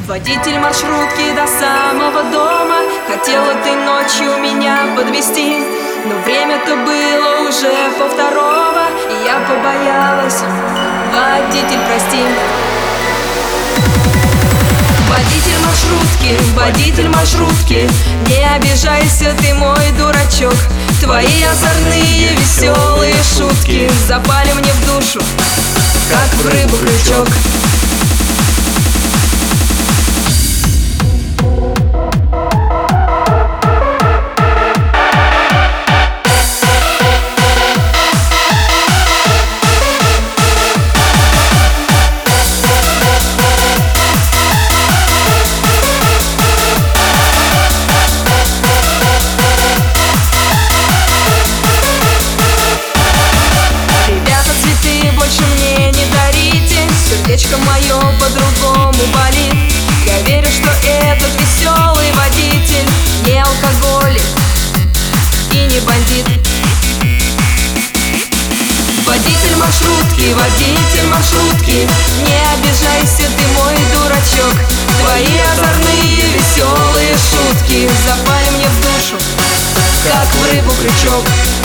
Водитель маршрутки до самого дома. Хотела ты ночью меня подвезти, но время-то было уже 2:30, и я побоялась. Водитель, прости. Водитель маршрутки, не обижайся, ты мой дурачок. Твои озорные веселые шутки запали мне в душу, как в рыбу крючок. Сердечко мое по-другому болит. Я верю, что этот веселый водитель не алкоголик и не бандит. Водитель маршрутки, не обижайся, ты мой дурачок. Твои озорные веселые шутки запали мне в душу, как в рыбу крючок.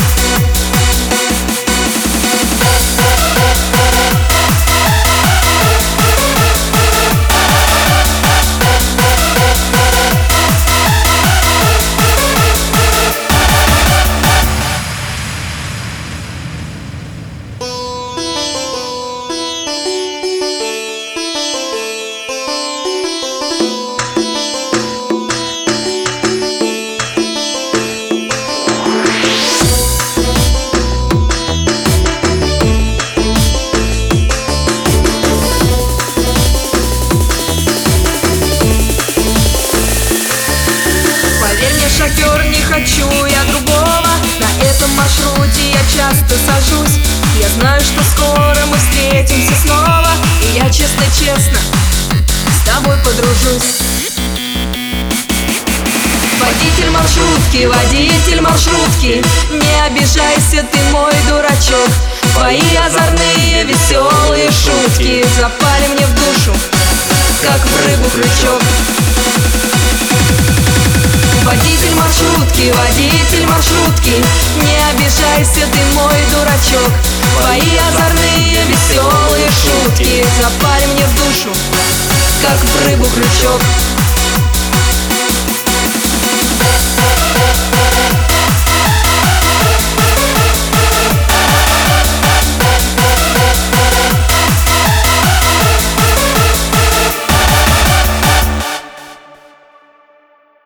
Шофер, не хочу я другого. На этом маршруте я часто сажусь. Я знаю, что скоро мы встретимся снова, и я честно с тобой подружусь. Водитель маршрутки, не обижайся, ты мой дурачок. Твои озорные веселые шутки запали мне в душу, как в рыбу крючок. Водитель маршрутки, не обижайся, ты мой дурачок. Твои озорные веселые шутки запали мне в душу, как в рыбу крючок.